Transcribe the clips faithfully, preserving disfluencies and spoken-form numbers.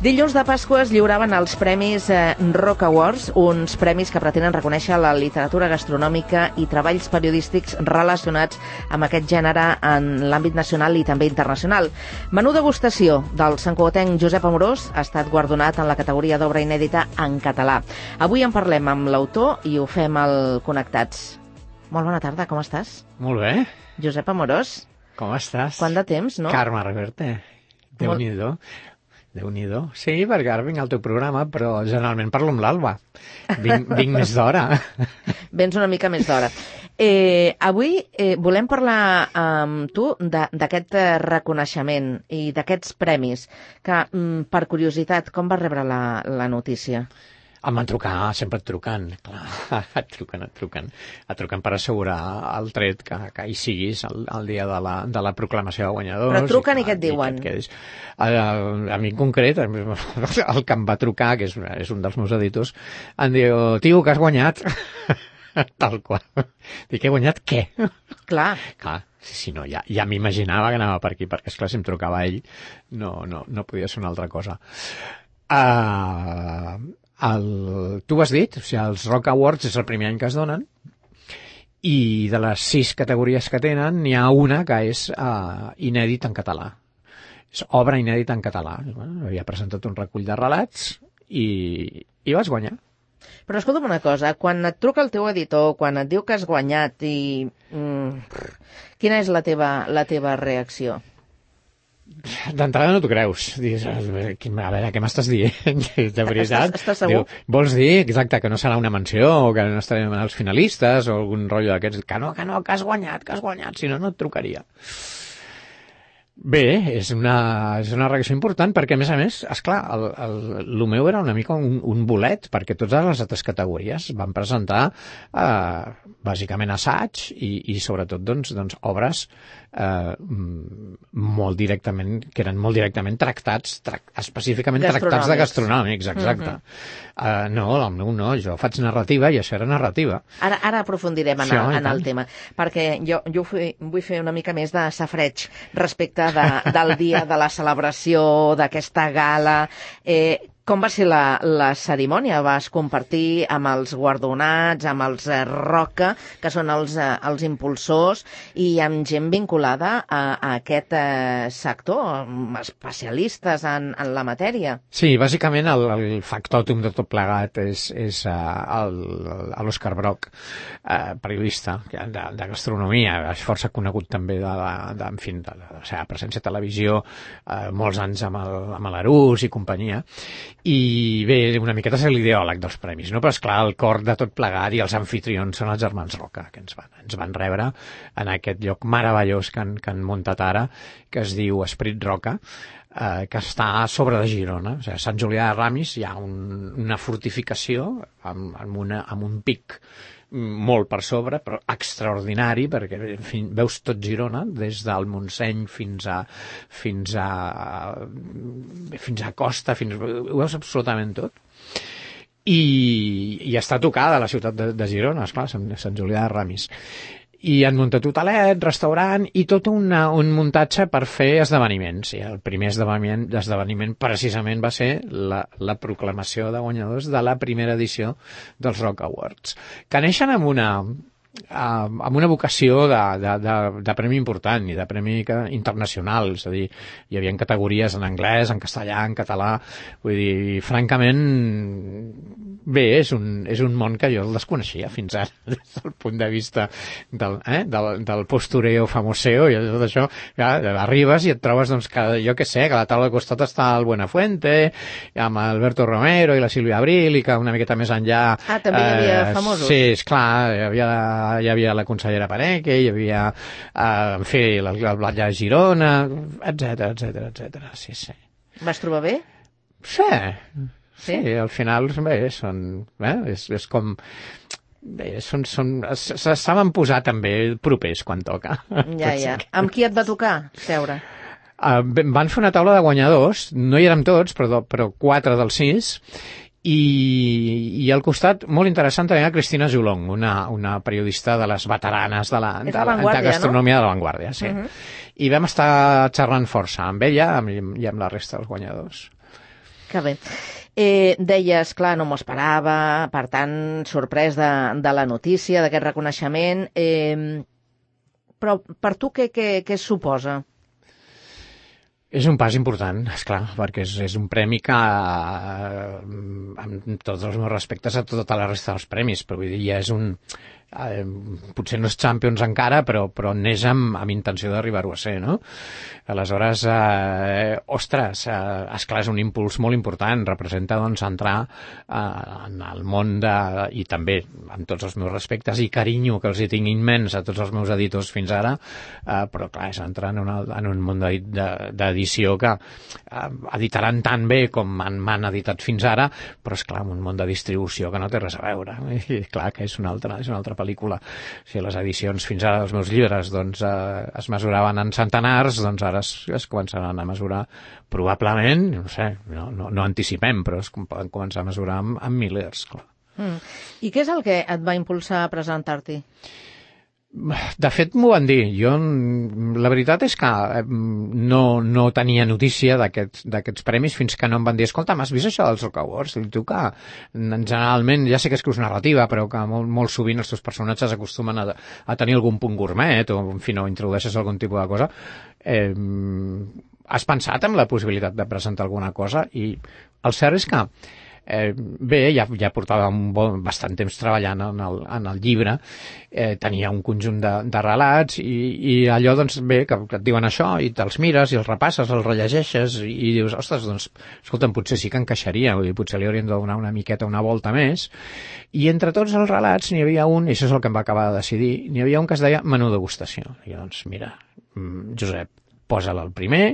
Dilluns de Pasqua es lliuraven els Premis eh, Rock Awards, uns premis que pretenen reconèixer la literatura gastronòmica i treballs periodístics relacionats amb aquest gènere en l'àmbit nacional i també internacional. Menú degustació del santcugatenc Josep Amorós ha estat guardonat en la categoria d'obra inèdita en català. Avui en parlem amb l'autor i ho fem al Connectats. Molt bona tarda, com estàs? Molt bé. Josep Amorós. Com estàs? Quant de temps, no? Carme Reverte. Déu-n'hi-do. Déu-n'hi-do. Sí, perquè ara vinc al teu programa, però generalment parlo amb l'Alba. Vinc, vinc més d'hora. Vens una mica més d'hora. Eh, avui eh, volem parlar amb tu d'aquest reconeixement i d'aquests premis, que, mm, per curiositat, com vas rebre la, la notícia? Em van trucar, sempre et truquen, clar, et truquen, et truquen, et truquen per assegurar el tret que, que hi siguis el, el dia de la, de la proclamació de guanyadors. Però truquen i, i què et diuen? Que et a, a mi en concret, el que em va trucar, que és, és un dels meus editors, em diu, tio, que has guanyat. Tal qual. Dic, he guanyat què? Clar. Clar, si no, ja, ja m'imaginava que anava per aquí, perquè esclar, si em trucava ell, no, no, no podia ser una altra cosa. Ah... Uh, El, tu ho has dit, o sigui, els Rock Awards és el primer any que es donen i de les sis categories que tenen n'hi ha una que és uh, inèdit en català. És obra inèdita en català. Bueno, havia presentat un recull de relats i, i vas guanyar. Però escolta'm una cosa, quan et truca el teu editor, quan et diu que has guanyat i... Mm, quina és la teva, la teva reacció? D'entrada no t'ho creus. Dius, a veure, què m'estàs dient? De veritat. Estàs, estàs segur? Diu, vols dir, exacte, que no serà una menció o que no estarem els finalistes o algun rotllo d'aquests? Que no, que no, que has guanyat, que has guanyat, si no, no et trucaria. Bé, és una, és una reacció important perquè, a més a més, esclar, el, el, el meu era una mica un, un bolet, perquè totes les altres categories van presentar eh, bàsicament assaig i, i sobretot doncs, doncs, obres eh, molt directament, que eren molt directament tractats, tra específicament tractats de gastronòmics, exacte. Mm-hmm. uh, no, el meu no, jo faig narrativa i això era narrativa. Ara, ara aprofundirem en, sí, el, en el tema, perquè jo, jo vull fer una mica més de safreig respecte de, del dia de la celebració, d'aquesta gala. Eh, com va ser la, la cerimònia? Vas compartir amb els guardonats, amb els eh, Roca, que són els, eh, els impulsors, i amb gent vinculada a, a aquest eh, sector, especialistes en, en la matèria? Sí, bàsicament el, el factòtum de tot plegat és, és uh, l'Òscar Brock, uh, periodista de, de gastronomia, és força conegut també de la, de, en fi, de la seva presència a televisió, uh, molts anys amb el, amb l'Arús i companyia. I bé, una miqueta és l'ideòleg dels premis, no? Però esclar, el cor de tot plegat i els anfitrions són els germans Roca, que ens van, ens van rebre en aquest lloc meravellós que han, que han muntat ara, que es diu Esprit Roca, eh, que està a sobre de Girona. O sigui, a Sant Julià de Ramis hi ha un, una fortificació amb, amb, una, amb un pic molt per sobre, però extraordinari, perquè en fi, veus tot Girona, des del Montseny fins a fins a fins a Costa, fins, ho veus absolutament tot. I, i està tocada la ciutat de, de Girona, esclar, Sant, Sant Julià de Ramis. I han muntat hotelet, restaurant i tot una, un muntatge per fer esdeveniments. I el primer esdeveniment, esdeveniment precisament va ser la, la proclamació de guanyadors de la primera edició dels Rock Awards, que neixen amb una, amb una vocació de, de, de, de premi important i de premi internacional. És a dir, hi havia categories en anglès, en castellà, en català. Vull dir, francament, bé, és un, és un món que jo el desconeixia fins ara, des del punt de vista del, eh, del, del postureo famoseo i tot això. Ja, arribes i et trobes, doncs, que, jo què sé, que a la taula de costat està el Buenafuente, amb Alberto Romero i la Sílvia Abril, i que una miqueta més enllà... Ah, també hi havia eh, famosos. Sí, esclar, hi havia, hi havia la consellera Paneque, hi havia, eh, en fi, el, el Blat de Girona, etcètera, etcètera, etcètera. Sí, sí. Vas trobar bé? Sí. Sí, al final, bé, són, eh, és, és com, bé, són, són, se saben posar també propers quan toca. Ja, ja. Amb qui et va tocar seure? Uh, van fer una taula de guanyadors, no hi érem tots, però, però quatre dels sis, i, i al costat, molt interessant, tenia Cristina Jolong, una, una periodista de les veteranes de la, de, la, de gastronomia, no? de l'avantguàrdia, sí. Uh-huh. I vam estar xerrant força amb ella i amb la resta dels guanyadors. Que bé. Eh, deies, clar, no m'ho esperava, per tant, sorprès de, de la notícia, d'aquest reconeixement, eh, però per tu què, què, què suposa? És un pas important, és clar, perquè és, és un premi que, eh, amb tots els meus respectes a tota la resta dels premis, però vull dir, ja és un... Eh, potser no és Champions encara, però, però neix amb, amb intenció d'arribar-ho a ser, no? Aleshores, eh, ostres, eh, esclar, és un impuls molt important, representa, doncs, entrar eh, en el món de... i també, amb tots els meus respectes i carinyo que els hi tinc immens a tots els meus editors fins ara, eh, però, clar, és entrar en, una, en un món d'edició que eh, editaran tan bé com m'han editat fins ara, però, esclar, en un món de distribució que no té res a veure. I, clar, que és una altra, és una altra pel·lícula. Si les edicions fins ara dels meus llibres doncs, eh, es mesuraven en centenars, doncs ara es, es començaran a mesurar probablement, no sé, no, no, no anticipem, però es poden començar a mesurar amb, amb milers, clar. Mm. I què és el que et va impulsar a presentar-t'hi? De fet, m'ho van dir. Jo, la veritat és que no, no tenia notícia d'aquests premis fins que no em van dir, escolta, m'has vist això dels Rock Awards? I tu que, generalment, ja sé que escrius narrativa, però que molt, molt sovint els teus personatges acostumen a, a tenir algun punt gourmet, o, en fi, no introdueixes algun tipus de cosa. Eh, has pensat en la possibilitat de presentar alguna cosa? I el cert és que Eh, bé, ja, ja portava un bon, bastant temps treballant en el, en el llibre, eh, tenia un conjunt de, de relats i, i allò, doncs, bé, que, que et diuen això i te'ls mires i els repasses, els rellegeixes i, i dius, ostres, doncs, escolta'm, potser sí que encaixaria, vull dir, potser li hauríem de donar una miqueta, una volta més. I entre tots els relats n'hi havia un, i això és el que em va acabar de decidir, n'hi havia un que es deia menú degustació. I doncs, mira, Josep, posa-la al primer,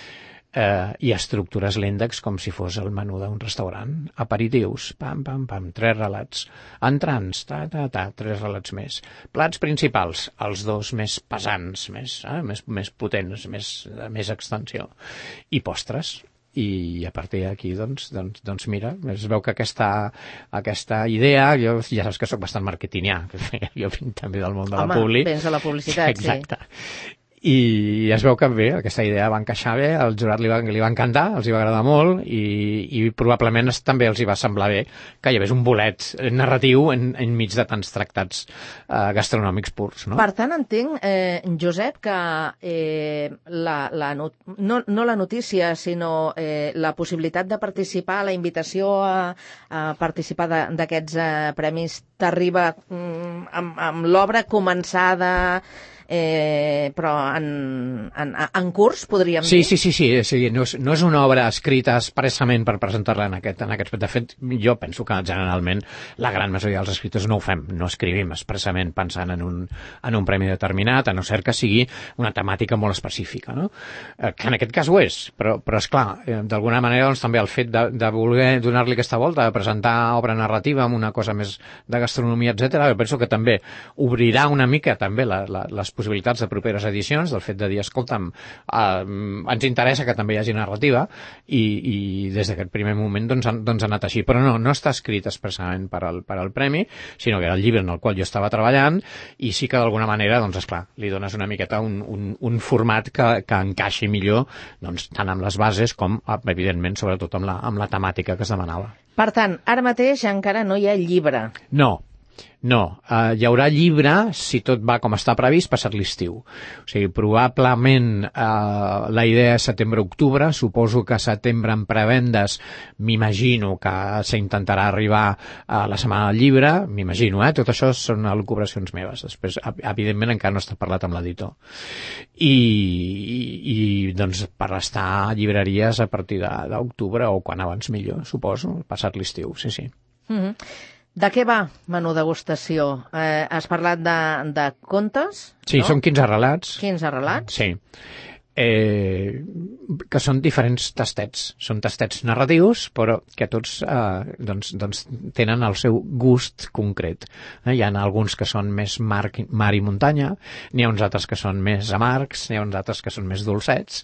Eh, i estructures l'índex com si fos el menú d'un restaurant. Aperitius, pam, pam, pam, tres relats. Entrants, ta, ta, ta, tres relats més. Plats principals, els dos més pesants, més, eh, més, més potents, més, de més extensió. I postres. I a partir d'aquí, doncs, doncs, doncs mira, es veu que aquesta, aquesta idea, jo ja saps que sóc bastant marketingià, jo vinc també del món de Home, la publi. Home, vens de la publicitat, exacte. Sí. I es veu que bé, aquesta idea va encaixar bé, al jurat li va, li va encantar, els hi va agradar molt i, i probablement també els hi va semblar bé que hi hagués un bolet narratiu en, enmig de tants tractats eh, gastronòmics purs. No? Per tant, entenc, eh, Josep, que eh, la, la not no, no la notícia, sinó eh, la possibilitat de participar, la invitació a, a participar d'aquests eh, premis t'arriba mm, amb, amb l'obra començada... Eh, però en, en, en curs, podríem sí, dir? Sí, sí, sí, sí. No, és, no és una obra escrita expressament per presentar-la en aquest, en aquest... De fet, jo penso que generalment la gran majoria dels escriptors no ho fem, no escrivim expressament pensant en un, en un premi determinat, a no ser que sigui una temàtica molt específica, no? Eh, que en aquest cas ho és, però, però esclar, eh, d'alguna manera doncs, també el fet de, de voler donar-li aquesta volta, de presentar obra narrativa amb una cosa més de gastronomia, etcètera, jo penso que també obrirà una mica també la, la, les possibilitats de properes edicions, del fet de dir, escolta'm, eh, ens interessa que també hi hagi narrativa i, i des d'aquest primer moment doncs, doncs ha anat així. Però no, no està escrit expressament per al, per al premi, sinó que era el llibre en el qual jo estava treballant i sí que d'alguna manera, doncs esclar, li dones una miqueta un, un, un format que, que encaixi millor doncs, tant amb les bases com, evidentment, sobretot amb la, amb la temàtica que es demanava. Per tant, ara mateix encara no hi ha llibre. No. No, eh, hi haurà llibre, si tot va com està previst, passat l'estiu. O sigui, probablement eh, la idea és setembre-octubre, suposo que setembre en prevendes, m'imagino que s'intentarà arribar a la setmana del llibre, m'imagino, eh? Tot això són elucubracions meves. Després, evidentment, encara no està parlat amb l'editor. I, i, i, doncs, per estar a llibreries a partir d'octubre o quan abans millor, suposo, passat l'estiu, sí, sí. Mm-hmm. De què va Menú Degustació? Eh, has parlat de, de contes? Sí, no? Són quinze relats. quinze relats? Sí. Eh, que són diferents tastets. Són tastets narratius, però que tots eh, doncs, doncs tenen el seu gust concret. Eh, hi ha alguns que són més mar, mar i muntanya, n'hi ha uns altres que són més amargs, n'hi ha uns altres que són més dolcets.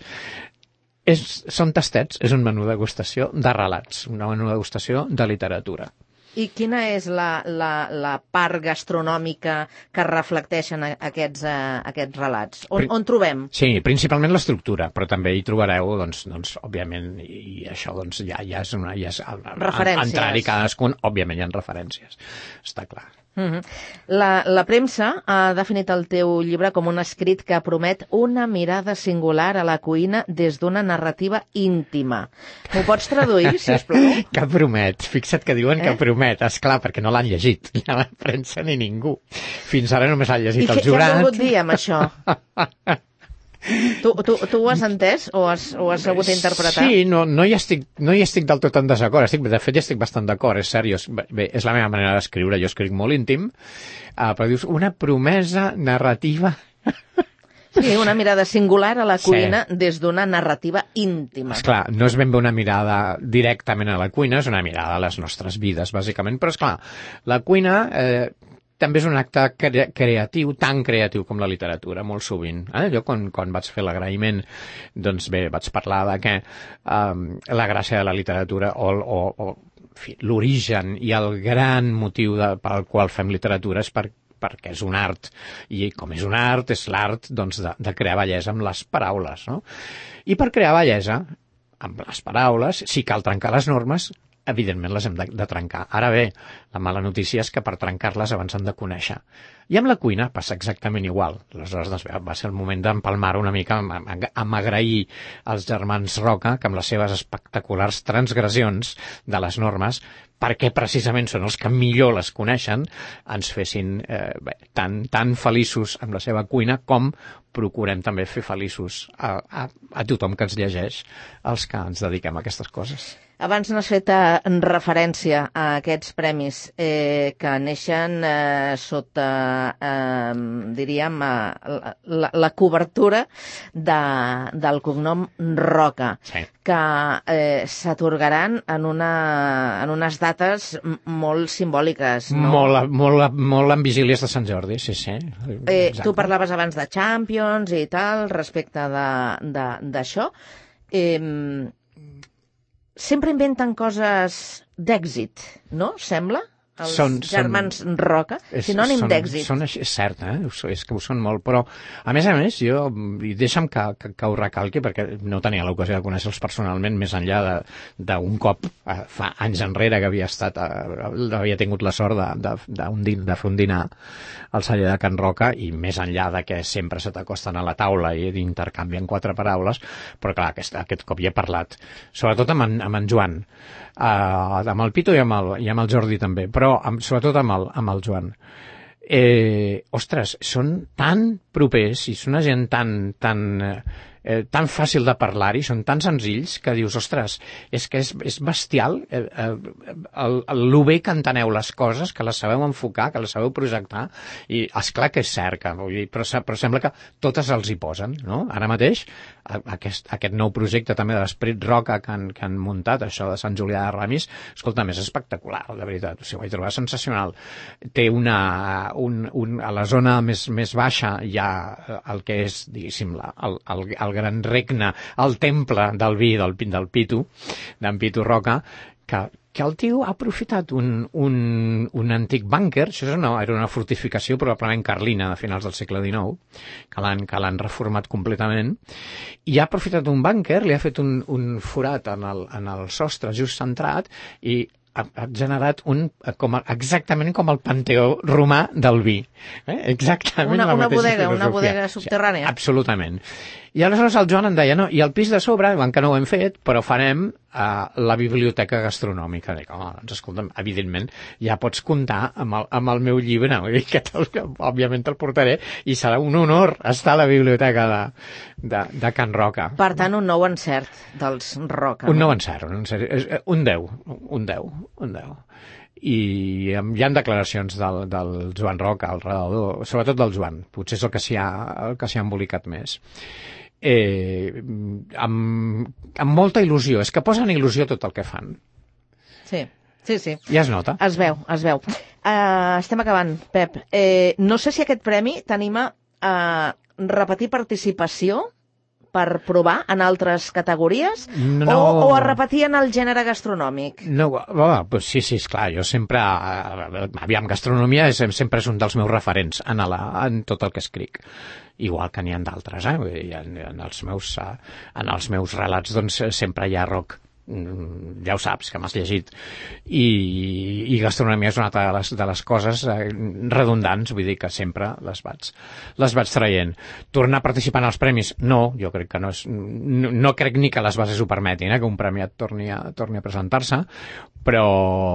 És, són tastets, és un menú degustació de relats, un menú degustació de literatura. I quina és la, la, la part gastronòmica que reflecteixen aquests, uh, aquests relats? On, on trobem? Sí, principalment l'estructura, però també hi trobareu, doncs, doncs òbviament, i, i això doncs, ja, ja és una... Ja és, referències. Entrar-hi cadascun, òbviament hi ha referències, està clar. Uh-huh. La, la premsa ha definit el teu llibre com un escrit que promet una mirada singular a la cuina des d'una narrativa íntima. M'ho pots traduir, sisplau? Que promet, fixa't que diuen eh? que promet, esclar, perquè no l'han llegit, ni la premsa ni ningú. Fins ara només l'han llegit el jurat. I què han volgut dir amb això? Tu, tu, tu ho has entès o has, o has hagut d'interpretar? Sí, no, no, hi estic, no hi estic del tot en desacord. Estic, de fet, hi estic bastant d'acord, és cert. Jo, bé, és la meva manera d'escriure, jo escric molt íntim, uh, però dius una promesa narrativa... Sí, una mirada singular a la cuina sí. des d'una narrativa íntima. Esclar, no és ben bé una mirada directament a la cuina, és una mirada a les nostres vides, bàsicament, però esclar, la cuina... Eh, també és un acte cre creatiu, tan creatiu com la literatura, molt sovint. Eh? Jo, quan, quan vaig fer l'agraïment, doncs bé, vaig parlar de que um, la gràcia de la literatura o, o, o l'origen i el gran motiu de, per al qual fem literatura és per, perquè és un art. I com és un art, és l'art doncs, de, de crear bellesa amb les paraules. No? I per crear bellesa, amb les paraules, si cal trencar les normes, evidentment les hem de, de trencar. Ara bé, la mala notícia és que per trencar-les abans han de conèixer. I amb la cuina passa exactament igual. Aleshores, doncs, va ser el moment d'empalmar una mica, amb, amb agrair als germans Roca que amb les seves espectaculars transgressions de les normes, perquè precisament són els que millor les coneixen, ens fessin eh, bé, tan, tan feliços amb la seva cuina com procurem també fer feliços a, a, a tothom que ens llegeix, els que ens dediquem a aquestes coses. Abans n'has fet referència a aquests premis eh, que neixen eh, sota, eh, diríem, eh, la, la cobertura de, del cognom Roca, sí. que eh, s'atorgaran en, una, en unes dates molt simbòliques. No? Molt, molt, molt en vigílies de Sant Jordi, sí, sí. Eh, tu parlaves abans de Champions i tal, respecte d'això. Eh, Sempre inventen coses d'èxit, no? Sembla? Els són, germans són, Roca, sinònim d'èxit. Són, és cert, eh? És que ho són molt, però a més a més, jo, i deixa'm que, que, que ho recalqui, perquè no tenia l'ocasió de conèixer-los personalment, més enllà d'un cop, eh, fa anys enrere que havia estat, eh, havia tingut la sort de, de, de, de, de fer un dinar al celler de Can Roca, i més enllà de que sempre se t'acosten a la taula i intercanvien quatre paraules, però clar, aquest, aquest cop hi he parlat, sobretot amb en, amb en Joan, Uh, amb el Pitu i amb el, i amb el Jordi també, però amb, sobretot amb el, amb el Joan. Eh, ostres, són tan propers i són una gent tan, tan, eh, tan fàcil de parlar-hi, són tan senzills que dius, ostres, és que és, és bestial eh, eh, el, el, el bé que enteneu les coses, que les sabeu enfocar, que les sabeu projectar, i esclar que és cert, que, vull dir, però, però sembla que totes els hi posen, no? Ara mateix, aquest, aquest nou projecte també de l'Esperit Roca que han, que han muntat, això de Sant Julià de Ramis, escolta, és espectacular, de veritat, o sigui, ho vaig trobar sensacional. Té una, un, un, a la zona més, més baixa hi ha el que és, diguéssim, la, el, el, el gran regne, el temple del vi del, del Pitu, d'en Pitu Roca, que, que el tio ha aprofitat un, un, un antic búnquer, això és una, era una fortificació probablement carlina de finals del segle dinou, que l'han que l'han reformat completament, i ha aprofitat un búnquer, li ha fet un, un forat en el, en el sostre just centrat, i ha, ha generat un, com a, exactament com el panteó romà del vi. Eh? Exactament una, la una mateixa bodega, filosofia. una bodega subterrània. Sí, absolutament. I aleshores el Joan em deia, no, i el pis de sobre, que no ho hem fet, però farem uh, la biblioteca gastronòmica. Dic, home, doncs escolta'm, evidentment, ja pots comptar amb el, amb el meu llibre, vull dir que, que òbviament te'l portaré, i serà un honor estar a la biblioteca de, de, de Can Roca. Per tant, un nou encert dels Roca. Un nou encert, un, encert, un deu, un deu, un deu. I hi ha declaracions del, del Joan Roca al redador, sobretot del Joan, potser és el que s'hi ha, el que s'hi ha embolicat més. Eh, amb, amb molta il·lusió, és que posen il·lusió tot el que fan. Sí, sí, sí. Ja es nota. Es veu, es veu. Uh, estem acabant, Pep. Eh, no sé si aquest premi t'anima a repetir participació per provar en altres categories? No. O, o es repetien el gènere gastronòmic? No, oh, pues sí, sí, esclar, jo sempre... Aviam, gastronomia és, sempre és un dels meus referents en, la, en tot el que escric. Igual que n'hi ha d'altres, eh? En, en, els meus, en els meus relats doncs, sempre hi ha rock. Ja ho saps, que m'has llegit. I, i gastronomia és una altra de les, de les coses eh, redundants, vull dir que sempre les vaig, les vaig traient. Tornar a participar en els premis? No, jo crec que no és... No, no crec ni que les bases ho permetin, eh, que un premiat torni a, torni a presentar-se, però,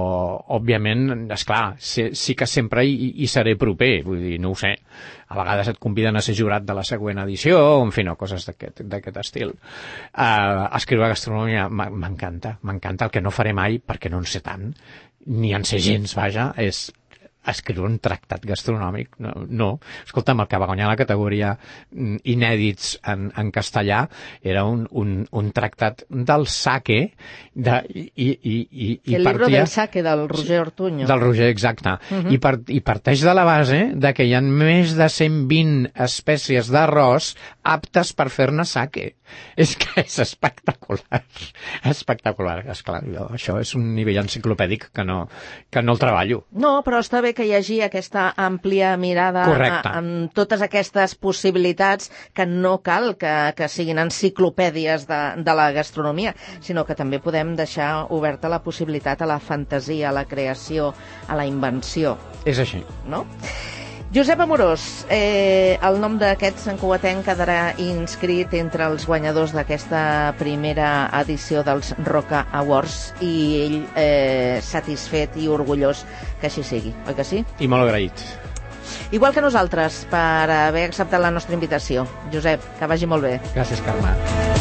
òbviament, esclar, sí, sí que sempre hi, hi seré proper, vull dir, no ho sé. A vegades et conviden a ser jurat de la següent edició, o, en fi, no, coses d'aquest estil. Uh, escriure gastronomia m'encanta, m'encanta. El que no faré mai, perquè no en sé tant, ni en sé gens, vaja, és escriure un tractat gastronòmic. No, no. Escolta'm, el que va guanyar la categoria inèdits en, en castellà era un, un, un tractat del sake de, i, i, i, i el partia... llibre del sake del Roger Ortuño. Del Roger, exacte. Uh-huh. I, part, I parteix de la base de que hi ha més de cent vint espècies d'arròs aptes per fer-ne sake. És que és espectacular. Espectacular. Esclar, jo, això és un nivell enciclopèdic que no, que no el treballo. No, però està bé que hi hagi aquesta àmplia mirada a, amb totes aquestes possibilitats, que no cal que, que siguin enciclopèdies de, de la gastronomia, sinó que també podem deixar oberta la possibilitat a la fantasia, a la creació, a la invenció. És així. No? Josep Amorós, eh, el nom d'aquest santcugatenc quedarà inscrit entre els guanyadors d'aquesta primera edició dels Roca Awards i ell eh, satisfet i orgullós que així sigui, oi que sí? I molt agraït. Igual que nosaltres per haver acceptat la nostra invitació. Josep, que vagi molt bé. Gràcies, Carme.